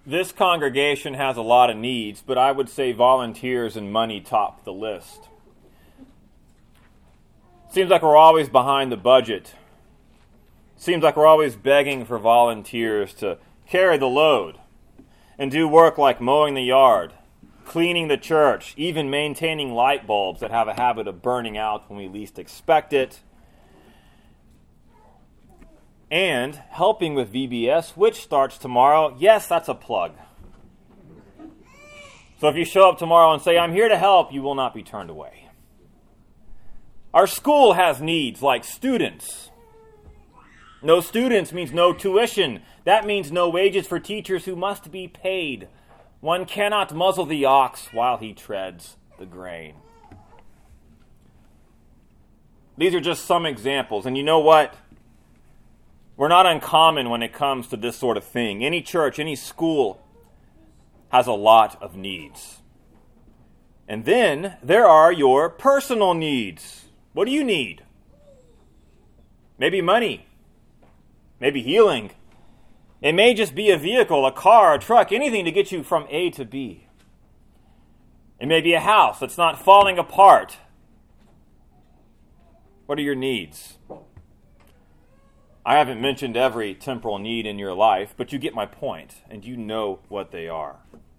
This congregation has a lot of needs, but I would say volunteers and money top the list. Seems like we're always behind the budget. Seems like we're always begging for volunteers to carry the load and do work like mowing the yard, cleaning the church, even maintaining light bulbs that have a habit of burning out when we least expect it, and helping with VBS, which starts tomorrow. Yes, that's a plug. So if you show up tomorrow and say, "I'm here to help," you will not be turned away. Our school has needs like students. No students means no tuition. That means no wages for teachers who must be paid. One cannot muzzle the ox while he treads the grain. These are just some examples. And you know what? We're not uncommon when it comes to this sort of thing. Any church, any school has a lot of needs. And then there are your personal needs. What do you need? Maybe money. Maybe healing. It may just be a vehicle, a car, a truck, anything to get you from A to B. It may be a house that's not falling apart. What are your needs? I haven't mentioned every temporal need in your life, but you get my point, and you know what they are.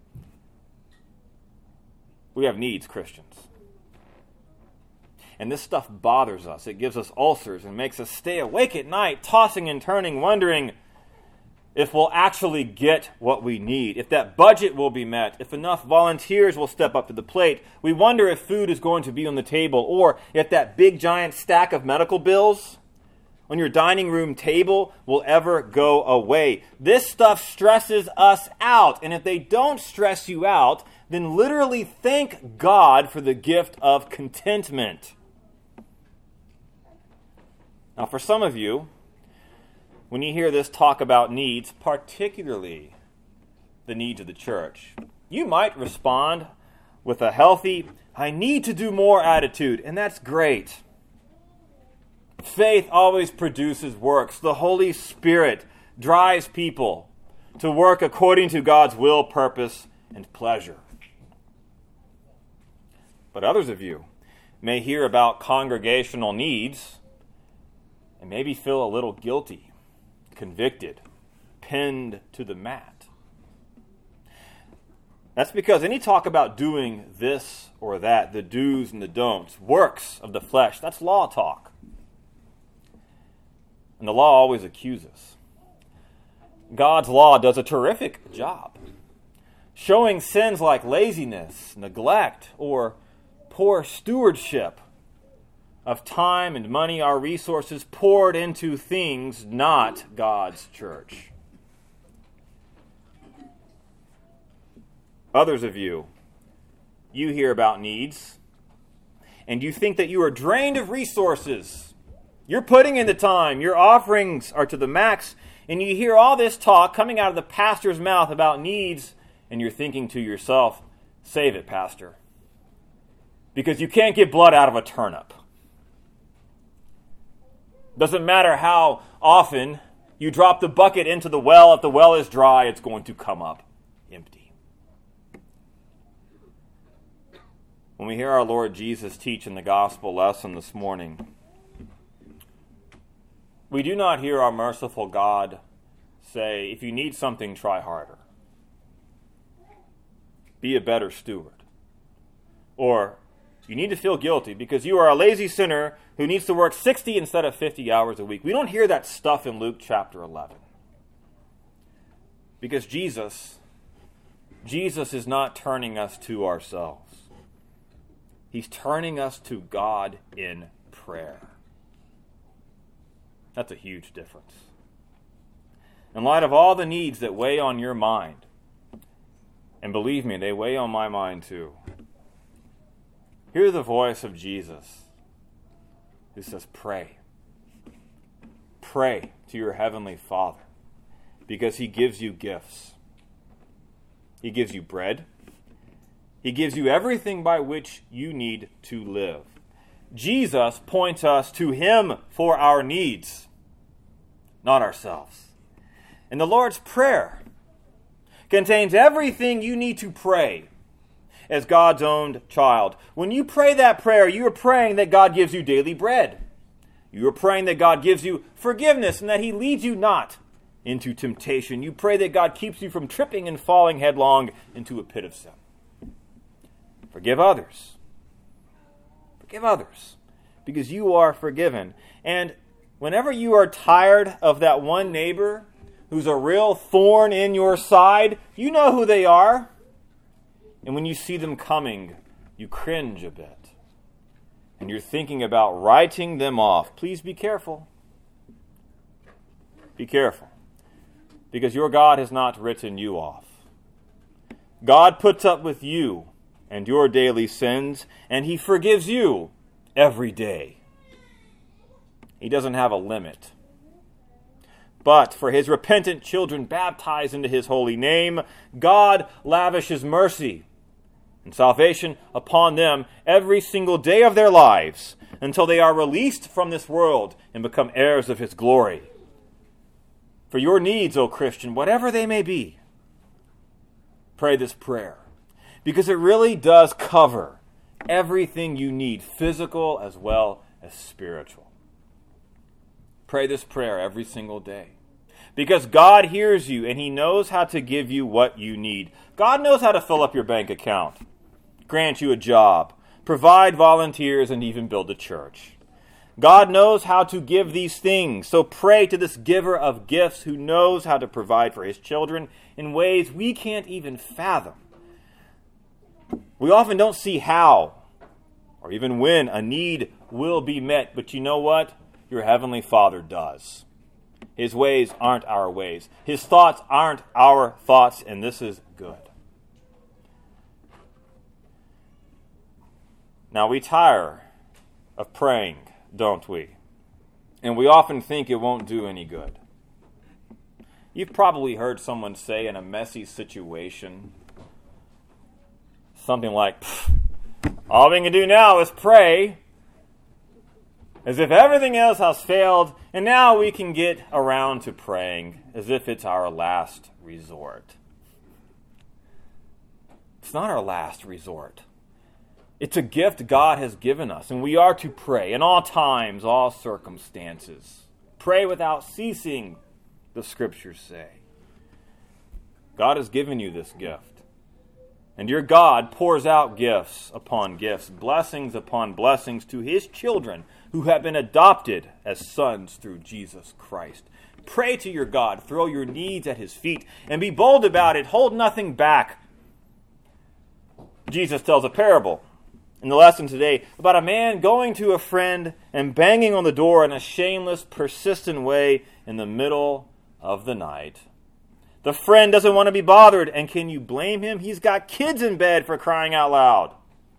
We have needs, Christians. And this stuff bothers us. It gives us ulcers and makes us stay awake at night, tossing and turning, wondering if we'll actually get what we need, if that budget will be met, if enough volunteers will step up to the plate. We wonder if food is going to be on the table, or if that big giant stack of medical bills on your dining room table will ever go away. This stuff stresses us out, and if they don't stress you out, then literally thank God for the gift of contentment. Now, for some of you, when you hear this talk about needs, particularly the needs of the church, you might respond with a healthy, "I need to do more" attitude, and that's great. Faith always produces works. The Holy Spirit drives people to work according to God's will, purpose, and pleasure. But others of you may hear about congregational needs and maybe feel a little guilty, convicted, pinned to the mat. That's because any talk about doing this or that, the do's and the don'ts, works of the flesh, that's law talk. And the law always accuses. God's law does a terrific job showing sins like laziness, neglect, or poor stewardship of time and money, our resources poured into things not God's church. Others of you hear about needs, and you think that you are drained of resources. You're putting in the time, your offerings are to the max, and you hear all this talk coming out of the pastor's mouth about needs, and you're thinking to yourself, "Save it, pastor, because you can't get blood out of a turnip." Doesn't matter how often you drop the bucket into the well, if the well is dry, it's going to come up empty. When we hear our Lord Jesus teach in the gospel lesson this morning, we do not hear our merciful God say, "If you need something, try harder. Be a better steward." Or, "You need to feel guilty because you are a lazy sinner who needs to work 60 instead of 50 hours a week." We don't hear that stuff in Luke chapter 11. Because Jesus is not turning us to ourselves. He's turning us to God in prayer. That's a huge difference. In light of all the needs that weigh on your mind, and believe me, they weigh on my mind too, hear the voice of Jesus who says, pray. Pray to your heavenly Father, because He gives you gifts. He gives you bread. He gives you everything by which you need to live. Jesus points us to Him for our needs, not ourselves. In the Lord's Prayer, contains everything you need to pray as God's own child. When you pray that prayer, you are praying that God gives you daily bread. You are praying that God gives you forgiveness and that He leads you not into temptation. You pray that God keeps you from tripping and falling headlong into a pit of sin. Forgive others. Forgive others, because you are forgiven. And whenever you are tired of that one neighbor who's a real thorn in your side, you know who they are. And when you see them coming, you cringe a bit. And you're thinking about writing them off. Please be careful. Be careful. Because your God has not written you off. God puts up with you and your daily sins, and He forgives you every day. He doesn't have a limit. But for His repentant children baptized into His holy name, God lavishes mercy and salvation upon them every single day of their lives until they are released from this world and become heirs of His glory. For your needs, O Christian, whatever they may be, pray this prayer, because it really does cover everything you need, physical as well as spiritual. Pray this prayer every single day, because God hears you and He knows how to give you what you need. God knows how to fill up your bank account, grant you a job, provide volunteers, and even build a church. God knows how to give these things, so pray to this giver of gifts who knows how to provide for His children in ways we can't even fathom. We often don't see how or even when a need will be met, but you know what? Your Heavenly Father does. His ways aren't our ways. His thoughts aren't our thoughts, and this is good. Now, we tire of praying, don't we? And we often think it won't do any good. You've probably heard someone say in a messy situation something like, all we can do now is pray, as if everything else has failed, and now we can get around to praying as if it's our last resort. It's not our last resort. It's a gift God has given us, and we are to pray in all times, all circumstances. Pray without ceasing, the Scriptures say. God has given you this gift. And your God pours out gifts upon gifts, blessings upon blessings to His children who have been adopted as sons through Jesus Christ. Pray to your God, throw your needs at His feet, and be bold about it. Hold nothing back. Jesus tells a parable in the lesson today about a man going to a friend and banging on the door in a shameless, persistent way in the middle of the night. The friend doesn't want to be bothered, and can you blame him? He's got kids in bed, for crying out loud.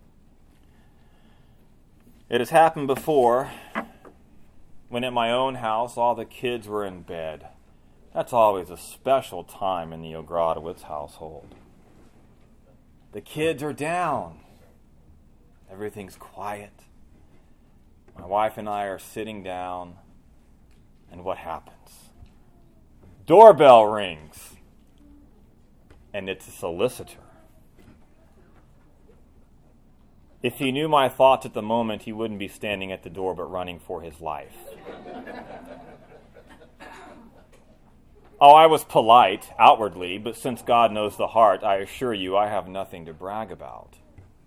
It has happened before when at my own house all the kids were in bed. That's always a special time in the Ogrodowitz household. The kids are down. Everything's quiet. My wife and I are sitting down, and what happens? Doorbell rings. And it's a solicitor. If he knew my thoughts at the moment, he wouldn't be standing at the door but running for his life. Oh, I was polite outwardly, but since God knows the heart, I assure you I have nothing to brag about.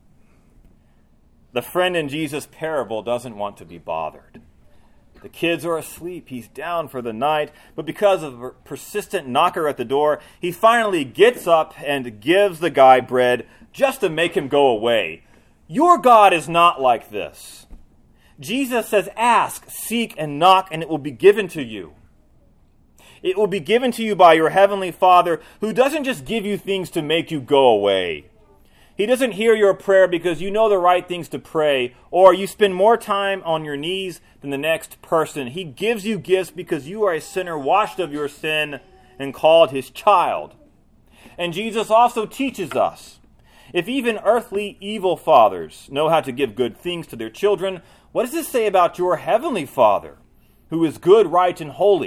The friend in Jesus' parable doesn't want to be bothered. The kids are asleep. He's down for the night. But because of a persistent knocker at the door, he finally gets up and gives the guy bread just to make him go away. Your God is not like this. Jesus says, ask, seek, and knock, and it will be given to you. It will be given to you by your Heavenly Father, who doesn't just give you things to make you go away. He doesn't hear your prayer because you know the right things to pray, or you spend more time on your knees than the next person. He gives you gifts because you are a sinner washed of your sin and called His child. And Jesus also teaches us, if even earthly evil fathers know how to give good things to their children, what does this say about your Heavenly Father, who is good, right, and holy,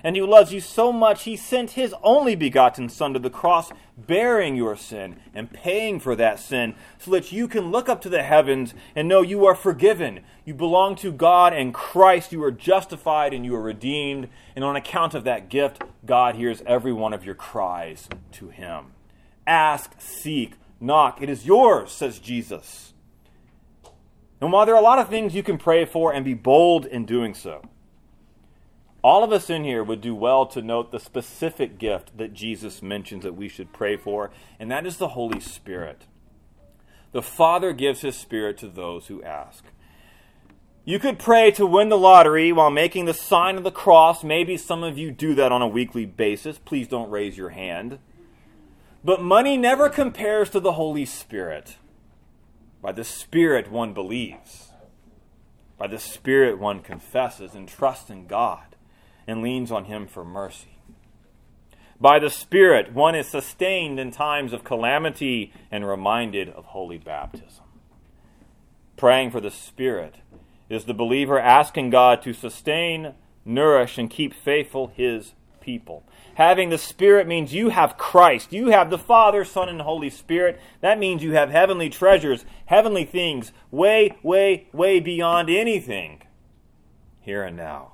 And he loves you so much, he sent his only begotten Son to the cross, bearing your sin and paying for that sin, so that you can look up to the heavens and know you are forgiven. You belong to God and Christ. You are justified and you are redeemed. And on account of that gift, God hears every one of your cries to him. Ask, seek, knock. It is yours, says Jesus. And while there are a lot of things you can pray for and be bold in doing so, all of us in here would do well to note the specific gift that Jesus mentions that we should pray for, and that is the Holy Spirit. The Father gives his Spirit to those who ask. You could pray to win the lottery while making the sign of the cross. Maybe some of you do that on a weekly basis. Please don't raise your hand. But money never compares to the Holy Spirit. By the Spirit one believes. By the Spirit one confesses and trusts in God and leans on him for mercy. By the Spirit, one is sustained in times of calamity and reminded of holy baptism. Praying for the Spirit is the believer asking God to sustain, nourish, and keep faithful his people. Having the Spirit means you have Christ. You have the Father, Son, and Holy Spirit. That means you have heavenly treasures, heavenly things, way, way, way beyond anything here and now.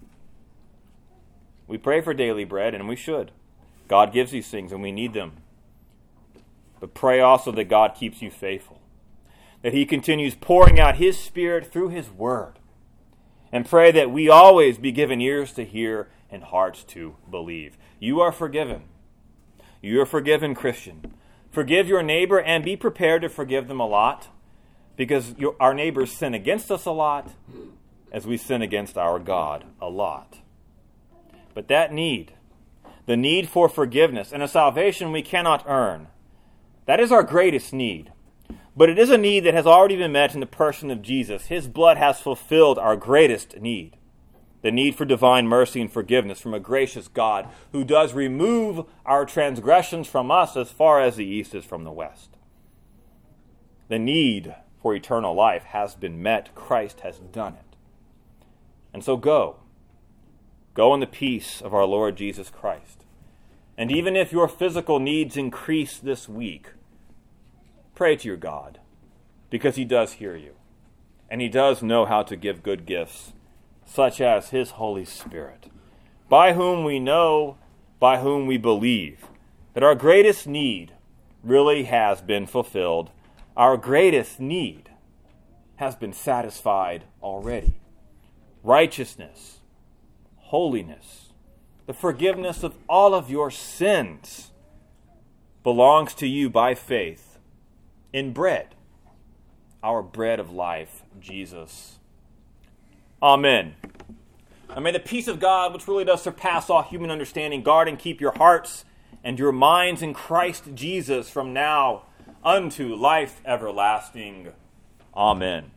We pray for daily bread, and we should. God gives these things, and we need them. But pray also that God keeps you faithful, that he continues pouring out his Spirit through his word. And pray that we always be given ears to hear and hearts to believe. You are forgiven. You are forgiven, Christian. Forgive your neighbor and be prepared to forgive them a lot, because our neighbors sin against us a lot as we sin against our God a lot. But that need, the need for forgiveness and a salvation we cannot earn, that is our greatest need. But it is a need that has already been met in the person of Jesus. His blood has fulfilled our greatest need, the need for divine mercy and forgiveness from a gracious God who does remove our transgressions from us as far as the east is from the west. The need for eternal life has been met. Christ has done it. And so go. Go in the peace of our Lord Jesus Christ. And even if your physical needs increase this week, pray to your God, because he does hear you. And he does know how to give good gifts, such as his Holy Spirit, by whom we know, by whom we believe, that our greatest need really has been fulfilled. Our greatest need has been satisfied already. Righteousness, holiness, the forgiveness of all of your sins belongs to you by faith in bread, our bread of life, Jesus. Amen. And may the peace of God, which really does surpass all human understanding, guard and keep your hearts and your minds in Christ Jesus from now unto life everlasting. Amen.